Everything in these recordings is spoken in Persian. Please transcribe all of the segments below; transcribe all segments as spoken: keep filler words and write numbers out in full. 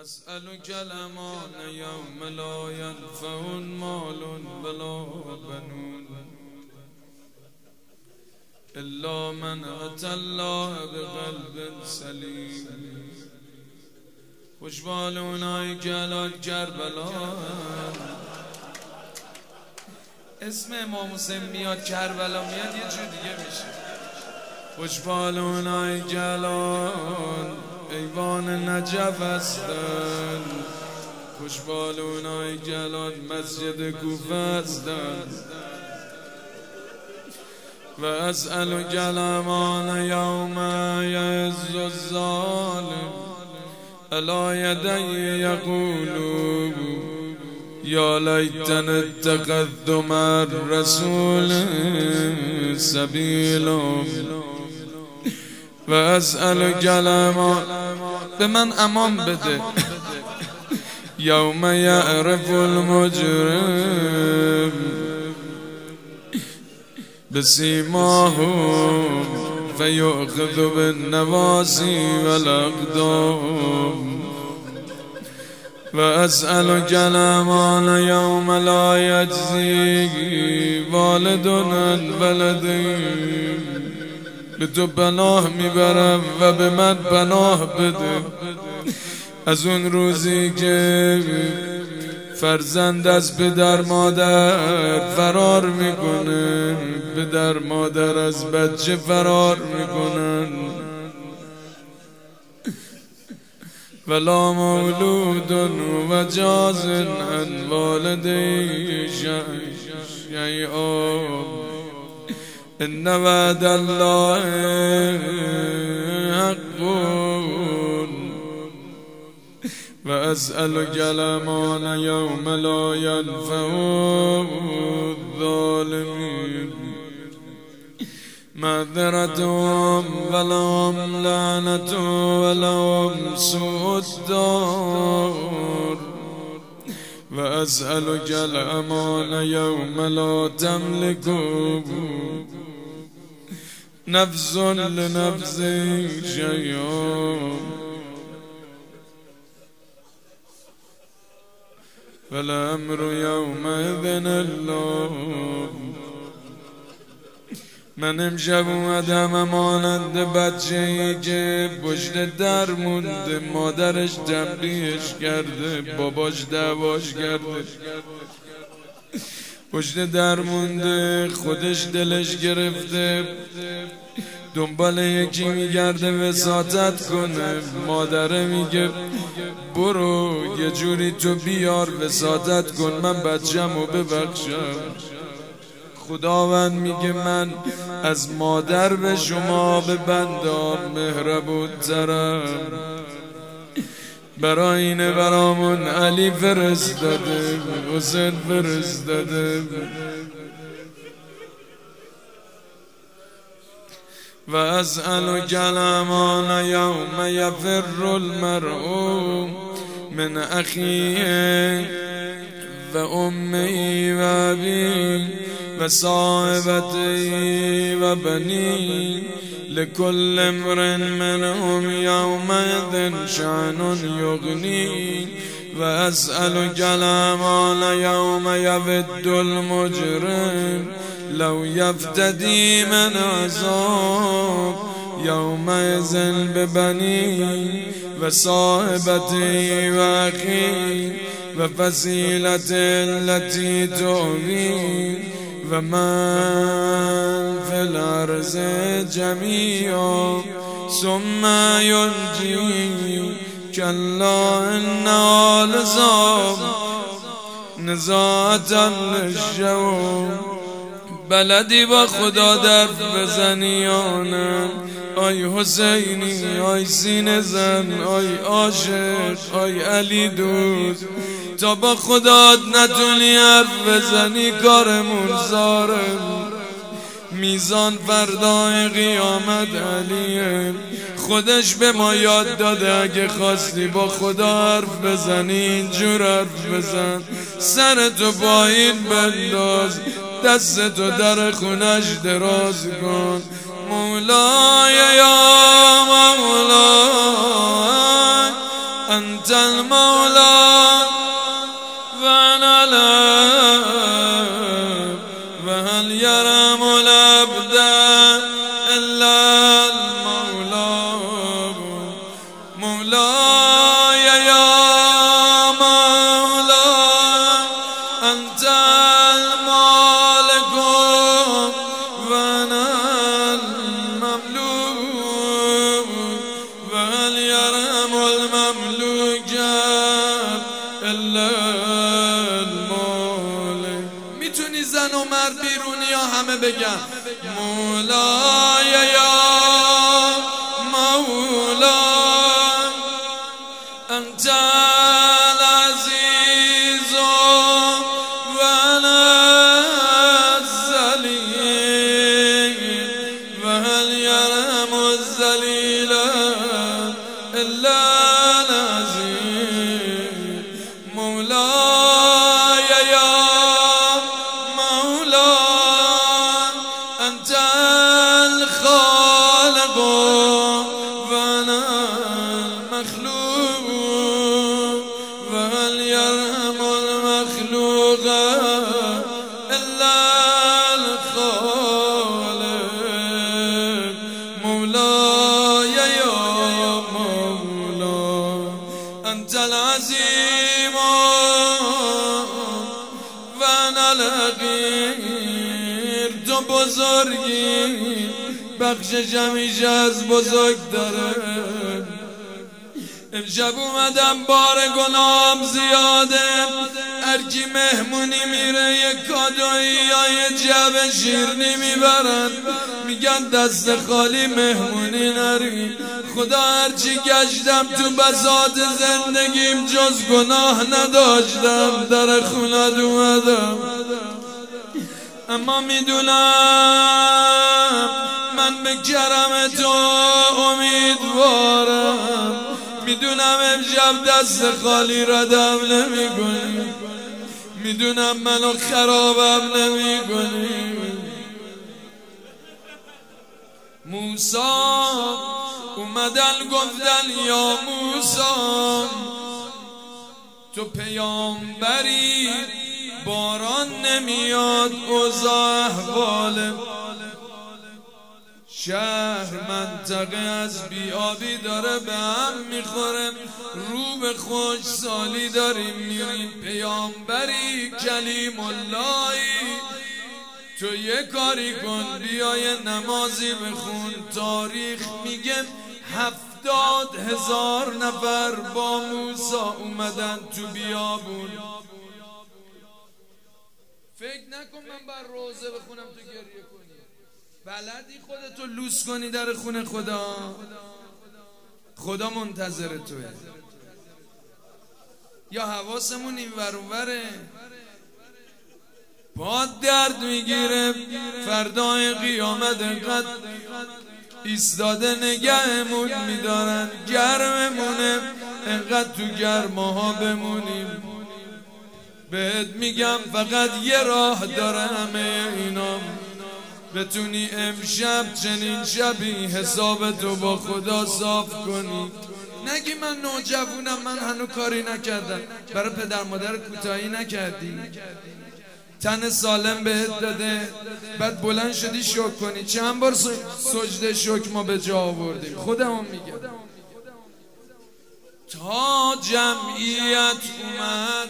أسألك الأمان يوم لا ينفع مال ولا بنون إلا من أتى الله بقلب سليم. خوشبالونای جلال کربلا. اسم امام حسین میاد کربلا میاد یه جور دیگه میشه. خوشبالونای جلال ایوان نجف هستن، خوشبالونای جلال مسجد کوفه هستن. و اسألک الأمان یوم یعز الظالم علی یدی یقول یا لیتنی اتخذت مع الرسول سبیلا. و اسألک الأمان، به من امان بده یوم یعرف المجرم بسیماهم فیؤخذ بالنواصی والاقدام. و اسألک الأمان یوم لا یجزی والد عن ولده. به تو پناه میبرم و به من پناه بده از اون روزی که فرزند از پدر مادر فرار میکنه، پدر مادر از بچه فرار میکنن. ولا مولود و جاز عن والده شیئا ان وعد الله حق. و اسألک الأمان یوم لا ینفع الظالمین معذرتهم ولهم لعنة ولهم سوء الدار. و اسألک الأمان یوم لا تملک نفس لنفس شیئا والأمر یومئذ الله. من امشب اومدم مانند بچه ای که پشت در مونده، مادرش تنبیهش کرده، باباش دعواش کرده، پشت در مونده، خودش دلش گرفته دنبال یکی میگرده وساطت کنه. مادره میگه برو یه جوری تو بیار وساطت کن من بچه‌مو ببخشم. خداوند میگه من از مادر به شما به بندام مهربون ترم. برای اینه برامون علی فرستاده، حسین فرستاده. و اسألک الأمان یوم یفر المرء من اخیه و امه و ابیه و صاحبته و بنی لكل امرئ منهم یومئذ شأن یغنی. و اسألک الأمان یوم یود المجرم لو یفتدی من عذاب یومئذ ببنی و صاحبتی و اخی و فصیلت التي تؤوی و من فی الارض جمیعا ثم ینجی کلا انها لظی نزاعة للشوم. بلدی با خدا درد بزنی آنم آی حسینی، آی سینه زن، آی عاشق، آی علی دوست. تا با خدا نتونی حرف بزنی کارمون زاره. میزان فردای قیامت علیه، خودش به ما یاد داده اگه خواستی با خدا حرف بزنی اینجور حرف بزن. سرتو پایین بنداز، دستتو در خونش دراز کن. مولای یا مولای انت المولى وانا العبد وهل يرام العبد الا المولى مولاي يا مولا انت المالك وانا المملوك وهل يرام المملوك الا المالك. میتونی زن و مرد بیرونی یا همه بگن مولاي يا مولا انت العزيز وانا الذليل وهل يرام الذليل الا العزيز مولاي يا مولا انت الخالق وانا المخلوق وهل يرحم المخلوق الا الخالق مولاي يا مولا انت العظيم وانا الحقير. تو بزرگی بخشش همیشه از بزرگ داره. امشب اومدم بار گناهم زیاده، هرکی مهمونی میره یک کادویی یا یه جعبه شیرنی میبرن، میگن دست خالی مهمونی نری. خدا هرچی گشتم تو بساط زندگیم جز گناه نداشتم، در خونت اومدم اما میدونم من به کرم تو امیدوارم. میدونم امشب دست خالی ردم نمی کنی، میدونم منو خرابم نمی کنی. موسی اومدن گفتن یا موسی تو پیامبری، باران نمیاد اوضاع احوال شهر منطقه از بیابی داره به هم میخوره، رو به خوش سالی داریم میریم. پیامبری کلیم اللهی تو یه کاری کن، بیای نمازی بخون. تاریخ میگه هفتاد هزار نفر با موسی اومدن تو بیابون. فکر نکن من بر روزه بخونم تو گریه کنی، بلدی خودتو لوس کنی در خونه خدا. خدا منتظر توه. یا حواسمون این ور اون وره، پا درد میگیره فردای قیامت انقدر ایستاده نگهمون میدارن، گرممونه انقدر تو گرماها بمونیم. بهت میگم فقط یه راه داره همه اینا، بتونی امشب چنین شبی حساب تو با خدا صاف کنی. نگی من نوجوانم، من هنو کاری نکردم. برای پدر مادر کوتاهی نکردی، تن سالم بهت داده، بعد بلند شدی شکر کنی. چند بار سجده شکر ما به جا آوردیم. خودمون میگم تا جمعیت اومد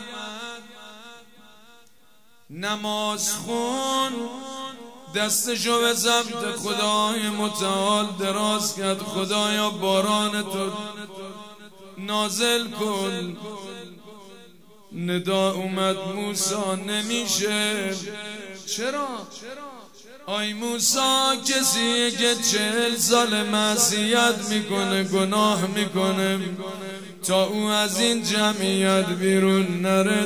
نماز خون، دستشو به سمت خدای متعال دراز کرد. خدایا باران تو نازل کن. ندا اومد موسی نمیشه. چرا؟ آی موسی کسی که چهل سال معصیت میکنه، گناه میکنه، تا او از این جمعیت بیرون نره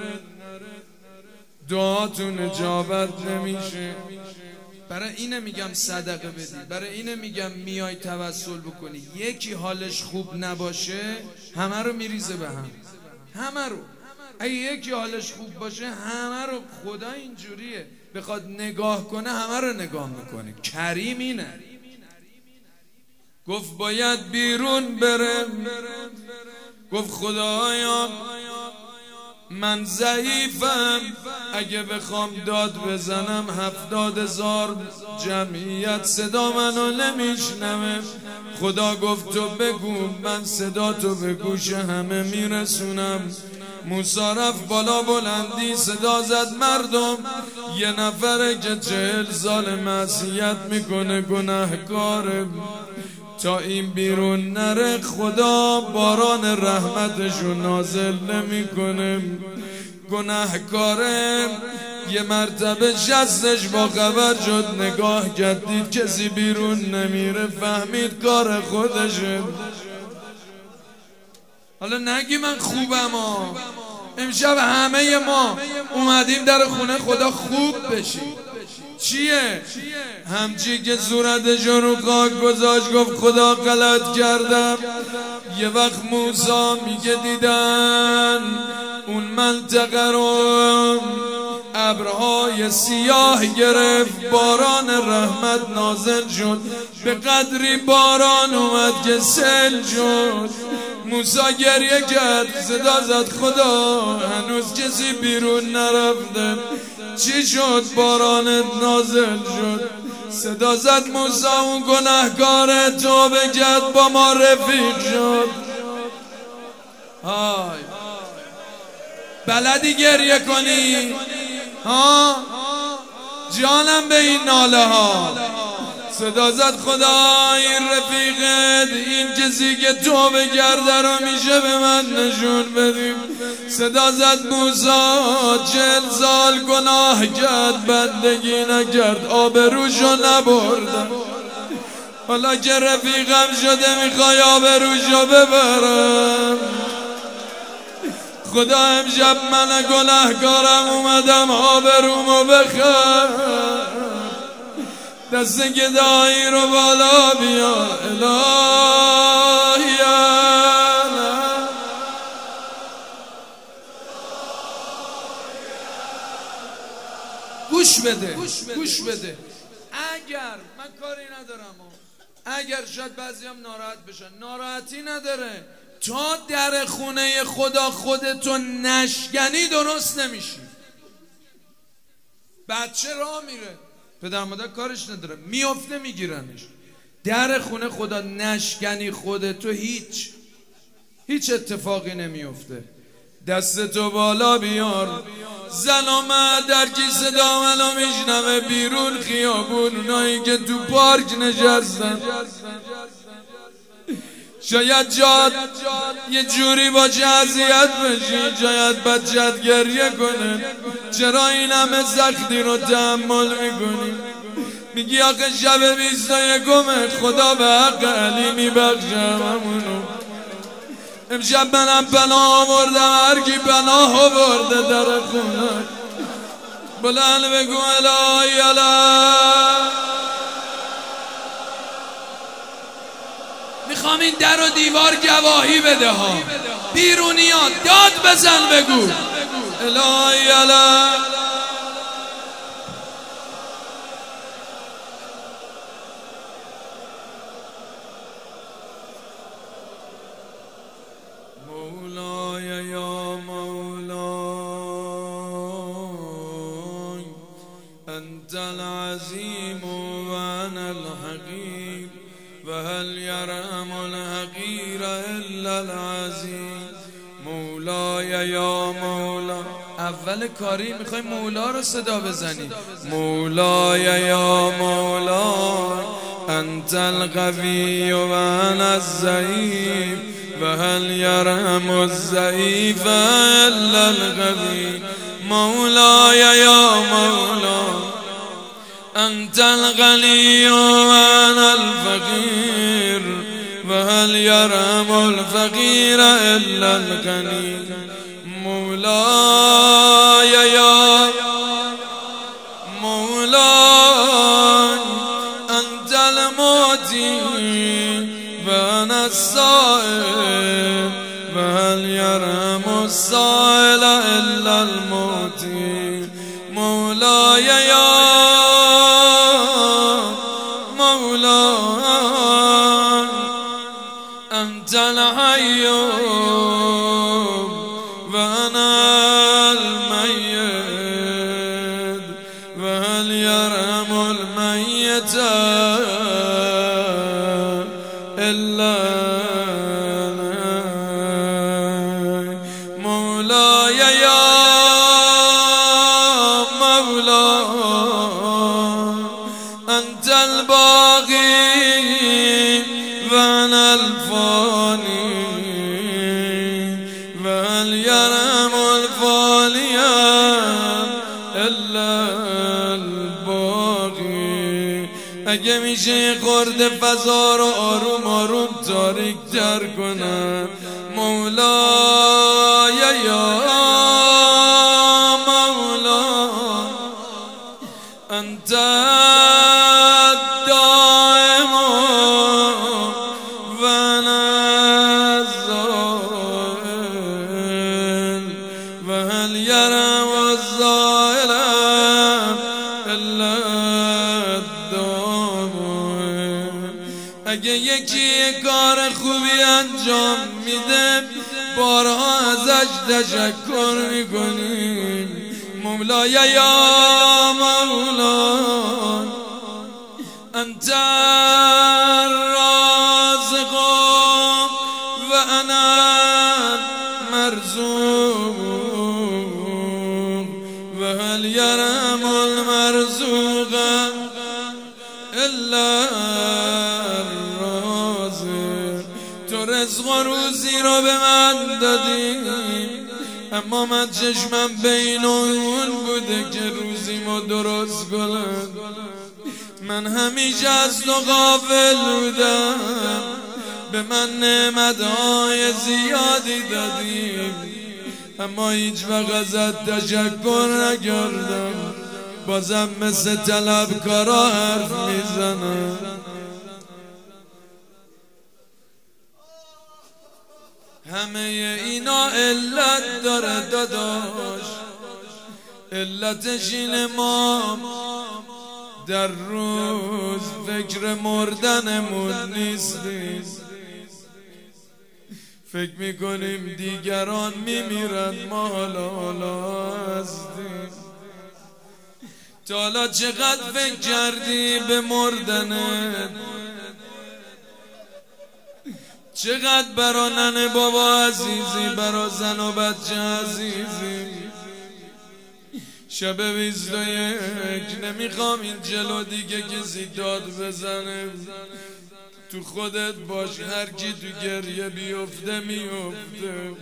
دعاتون اجابت نمیشه. برای اینه میگم صدقه بدی، برای اینه میگم میای توسل بکنی. یکی حالش خوب نباشه همه رو میریزه به هم، همه رو. اگه یکی حالش خوب باشه همه رو. خدا اینجوریه، بخواد نگاه کنه همه رو نگاه میکنه. کریم اینه. گفت باید بیرون بره، گفت خدایا من ضعیفم، اگه بخوام داد بزنم هفتاد هزار جمعیت صدا منو نمیشنوه. خدا گفت تو بگو من صدا تو به گوش همه میرسونم. موسی رفت بالا بلندی صدا زد مردم، یه نفره که چهل سال معصیت میکنه گناهکاره، تا این بیرون نره خدا باران رحمتشو نازل نمیکنه. گناهکاره یه مرتبه شستش با خبر شد، نگاه کرد دید کسی بیرون نمیره، فهمید کار خودشه. حالا نگی من خوبم ها، امشب همه ما اومدیم در خونه خدا خوب بشیم. چیه؟ همچی که صورتشو رو خاک گذاشت گفت خدا غلط کردم. یه وقت موسی میگه دیدن اون منطقه رو ابرهای سیاه گرفت، باران رحمت نازل شد، به قدری باران اومد که سیل شد. موسی گریه کرد صدا زد خدا هنوز کسی بیرون نرفته، چی شد بارانت نازل شد؟ صدا زد موسی اون گناهکار توبه کرد با ما رفیق شد. های بلدی گریه کنی ها؟ جانم به این ناله ها. صدا زد خدا این رفیقت، این کسی که توبه کرده رو میشه به من نشون بدیم. صدا زد موسی چهل سال گناه کرد بندگی نکرد، آبروشو نبردم، حالا که رفیقم شده میخوای آبروشو ببرم. خدا امشب من گناهکارم اومدم آبرومو بخرم، دست گدایی رو بالا بیا الهی. گوش بده گوش بده. اگر من کاری ندارم اگر شاید بعضی هم ناراحت بشن، ناراحتی نداره، تا در خونه خدا خودتو نشکنی درست نمیشی. بچه راه میره پدر مادر کارش نداره میافته میگیرنش، در خونه خدا نشکنی خودتو هیچ هیچ اتفاقی نمیافته. دستتو بالا بیار، زن و مرد در کی صدا منو میشنوه بیرون خیابون، اونایی که تو پارک نشستن، شاید جاد یه جوری با اذیت بشی، شاید بچت گریه کنه، چرا این همه سختی رو تحمل میکنی؟ میگی آخه شب بیست و یکمه خدا به حق علی میبخشم همونو. امشب منم پناه آوردم، هر کی پناه آورده در خونه بلند بگو الهی الهی. میخوام این در و دیوار گواهی بده ها، بیرونیات داد بزن بگو الهی الهی. مولای یا مولای انت العظیم و انا الحقیر و هل یرحم الحقیر الا العظیم. مولای یا مولا، اول کاری میخوای مولا رو صدا بزنی. مولای یا مولا انت القوی و انا الضعیف و هل یرحم الضعیف الا القوی. مولای یا مولا انت الغنی و انا الفقیر و هل یرحم الفقیر الا الغنی. مولای یا مولای انت المعطی و انا السائل و هل یرحم السائل الا المعطی. مولای یا مولا انت انت الحي وانا الميت وهل يرحم الميت الا مولاي يا مولاي انت الباقي وانا الفاني وهل يرحم الفاني الا الباقي. اگه میشه خورده فضا رو آروم آروم تاریک تر کنم مولاي یا مولا انت الدائم وانا الزائل وهل يرحم الزائل الا الدائم. اگه یکی کار خوبی انجام میده بارها ازش تشکر میکنیم مولاي یا مولا انت الرازق و انا المرزوق و هل يرحم المرزوق الا الرازق. تو رزق و روزی رو به من دادی اما من چشمم بین اون بوده که روزیمو درست کنم. من همیشه از تو غافل بودم به من نعمتهای زیادی دادی اما هیچ وقت ازت تشکر نکردم. بازم مثل طلبکارا حرف میزنم. همه اینا علت داره داداش، علتش اینه ما در روز فکر مردنمون نیستیم. فکر میکنیم دیگران میمیرن ما حالا حالا هستیم. تا حالا چقدر فکر کردی به مردنت؟ چقدر برا ننه بابا عزیزی، برا زن و بچه عزیزی. شب بیست و یک نمیخوام این جلو دیگه کسی داد بزنه. تو خودت باش، هر کی تو گریه بیفته میفته.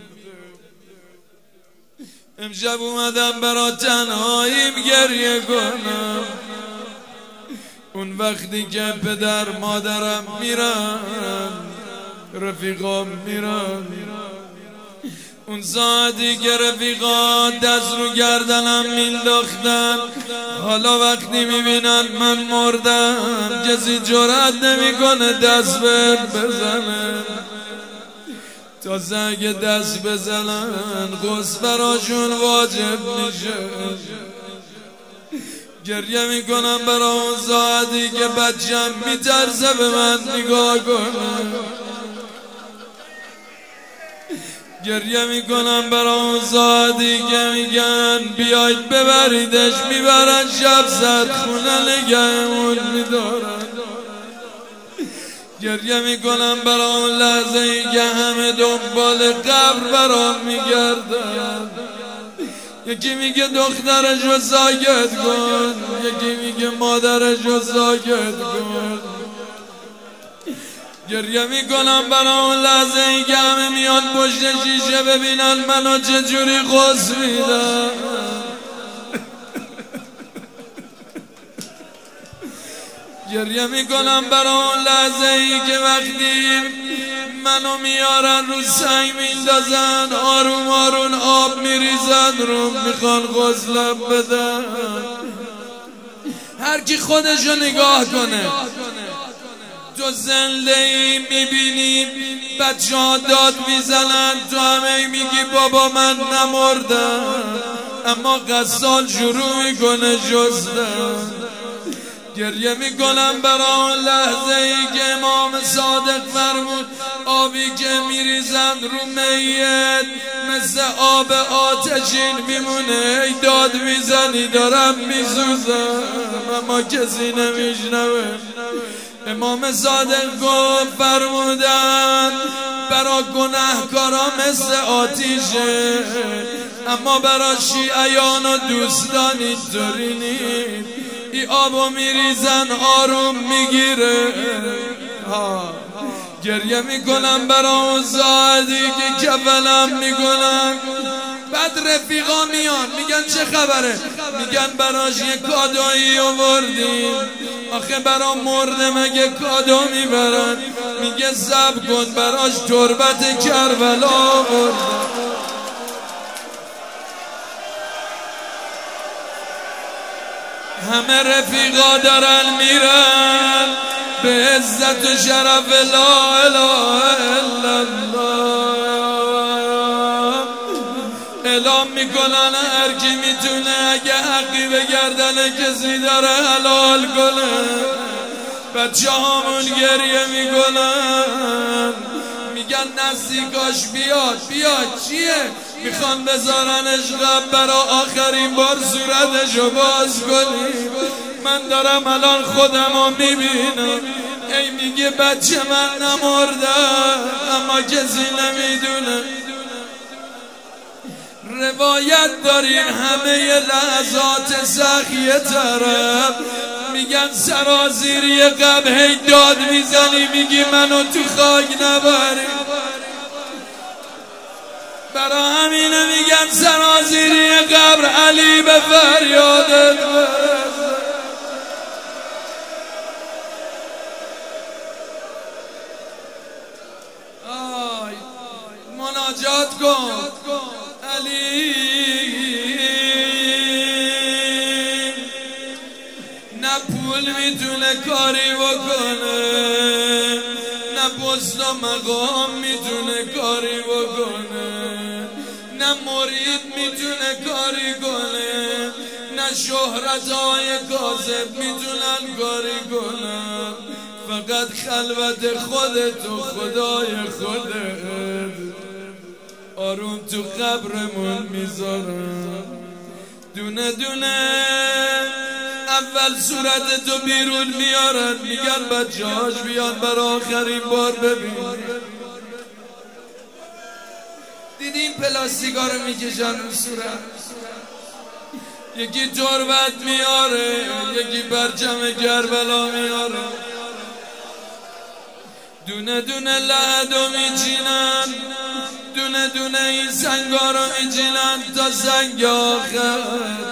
امشب اومدم برا تنهاییم گریه کنم. اون وقتی که پدر مادرم میرن، رفیقام میرن، اون ساعتی که رفیقا دست رو گردنم مینداختن، حالا وقتی میبینن من مردم کسی جرأت نمیکنه دست بهم بزنه. تازه اگه دست بزنن غسل براشون واجب میشه. گریه میکنم برای اون ساعتی که بچم میترسه به من نگاه کنه. گریه میکنم برای اون ساعتی که میگن بیاید ببریدش، میبرن شب زد خونه نگهمون میدارن. گریه میکنم برای اون لحظه ای که همه دنبال قبر برام میگردن. یکی میگه دخترشو ساکت کن، یکی میگه مادرشو ساکت کن. گریه میکنم برای اون لحظه ای که همه میان پشت شیشه ببینن منو چجوری غسل میدن. گریه میکنم برای اون لحظه ای که وقتی منو میارن رو سنگ میندازن، آروم آروم آب میریزن رو، میخوان غسلم بدن. هر کی خودشو نگاه کنه. تو زنده ای میبینی بچه ها داد میزنن، تو همه میگی بابا من نمردم، اما غسال شروع میکنه جستن. گریه میکنم برای لحظه ای که امام صادق فرمود آبی که میریزن رو میت مثل آب آتشین میمونه. ای داد میزنی دارم میسوزم اما کسی نمیشنوه. امام صادق گفت فرمودن برا گناهکارا مثل آتیشه اما برا شیعیان و دوستان اینطوری نیست. ای آبو میریزن آروم میگیره. گریه میکنم برا اون زادی که کفلم میکنم. بعد رفیقا میان میگن چه خبره؟ میگن براش یه کادویی آوردیم. آخه برا مرده مگه کادو میبرن؟ میگه صبر کن براش تربت کربلا آوردم. همه رفیقا دارن میرن به عزت و شرف لا اله الا الله. اعلام میکنن هر کی میتونه اگه حقی به گردن کسی داره حلال کنه. بچه هامون گریه میکنن میگن نزدیکاش بیاد بیاد. چیه؟ میخوان بذارنش قبل برا آخرین بار صورتشو باز کنیم. من دارم الان خودمو میبینم. ای میگه بچه من نمرده اما کسی نمیدونه. روایت دارین همه لحظات سخیه طرف میگن سرازیری قبل هی داد میزنی میگی منو تو خاک نبری. برا همینه میگن سرازیری قبر علی به فریادت برسه. آی مناجات کن علی. نه پول میتونه کاری بکنه نه پست و مقام میتونه کاری بکنه نه مرید میتونه کاری کنه نه شهرتهای کاذب میتونن کاری کنن. فقط خلوت خودت و خدای خودت آروم تو قبرمون میذارم. دونه دونه اول صورت تو بیرون میارن میگن بچه هاش بیان برای آخرین بار ببین. دیدین پلاستیکا رو میکشن رو صورت. یکی تربت میاره یکی برچم کربلا میاره. دونه دونه لحدو میچینن دونه دونه این سنگا رو میچینن تا سنگ آخر.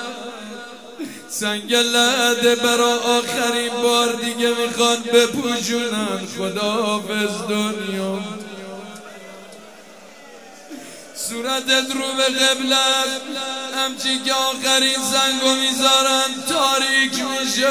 سنگ لحده برا آخرین بار دیگه میخوان بپوشونن. خداحافظ دنیا. صورتت رو به قبلت همچی که آخرین سنگو میذارن تاریک میشه.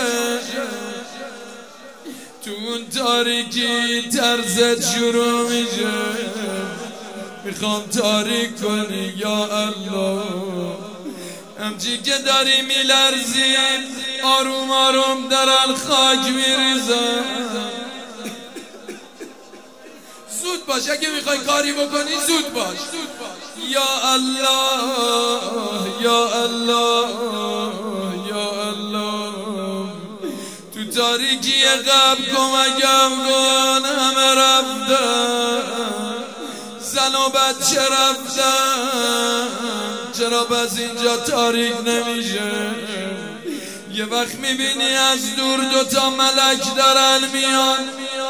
تو اون تاریکی طرزت شروع میشه. میخوام تاریک کنی یا الله. همچی که داری میلرزی آروم آروم دارن خاک میریزن. زود باش اگه میخوای کاری بکنی زود باش. یا الله یا الله یا الله. تو تاریکی قبل کمکم کن همه رفتن. زن و بچه رفتن. چرا بس اینجا تاریک نمیشه؟ یه وقت میبینی از دور دوتا ملک دارن میان.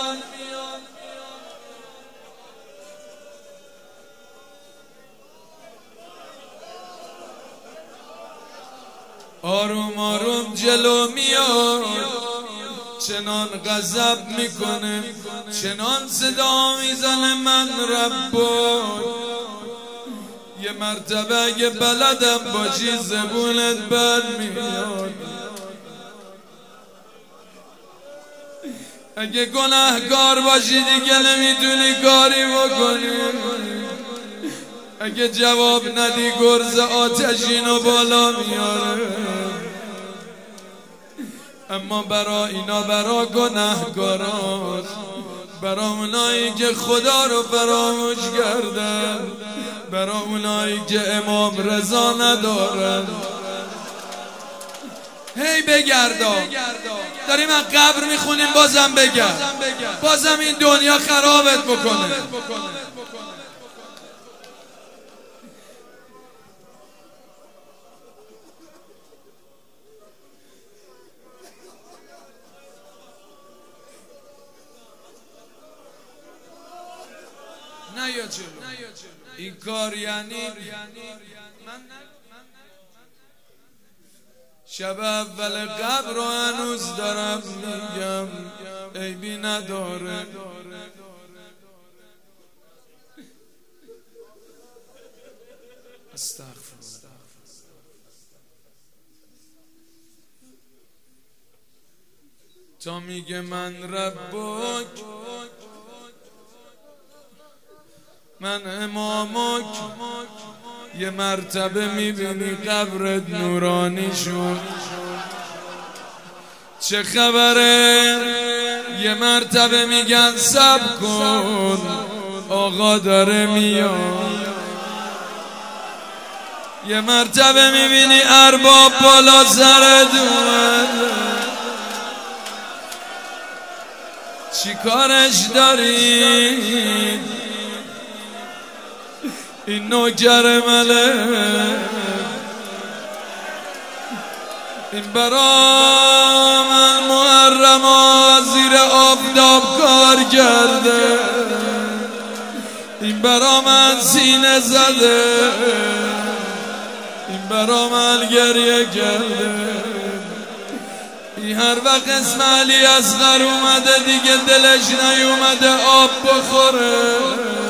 آروم آروم جلو میاد. چنان غضب میکنه چنان صدا میزنه من ربو. یه مرتبه اگه بلدم باشی زبونت بد میاد. اگه گناهکار باشی دیگه نمیتونی کاری بکنی. اگه جواب ندی گرز آتشینو بالا میاره. اما برا اینا برا گناهگاران، برا اونایی که خدا رو فراموش کردن، برا اونایی که امام رضا ندارن. هی بگردا، داریم از قبر میخونیم بازم بگرد، بازم این دنیا خرابت بکنه. نه یا جلو این کار یعنی شب اول قبر رو هنوز دارم میگم، عیبی نداره. استغفرالله. تا میگه من ربک، من امامک، یه مرتبه میبینی قبرت نورانی شد. چه خبره؟ یه مرتبه میگن صبر کن آقا داره میاد. یه مرتبه میبینی ارباب بالا سرت اومد. چی کارش داری؟ این نوکر مله، این برا من محرم زیر آفتاب کار کرده، این برا من سینه زده، این برا من گریه کرده. این هر وقت اسم علی اصغر اومده دیگه دلش نیومده آب بخوره.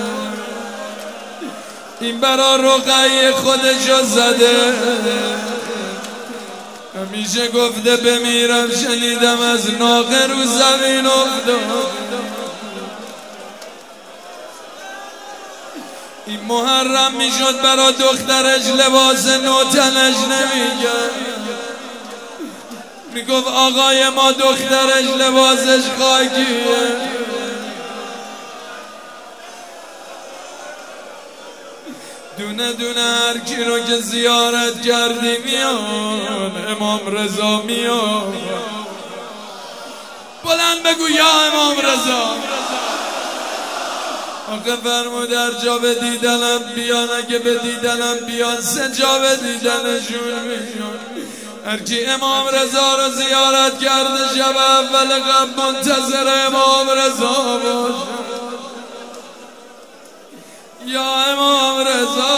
این برا رقیه خودشو زده، همیشه گفته بمیرم شنیدم از ناقه رو زمین افتاد. این محرم میشد برا دخترش لباس نوتنش نمیگه، میگفت آقای ما دخترش لباسش خاکیه. دونه دونه هر کی رو که زیارت کردی میان، امام رضا میان. بلند بگو یا امام رضا. آقا فرمود هر جا به دیدنم بیان، اگه به دیدنم بیان سه جا به دیدنشون میان. هر کی امام رضا رو زیارت کرده شب اول قبل منتظر امام رضا باشه. یا امام رضا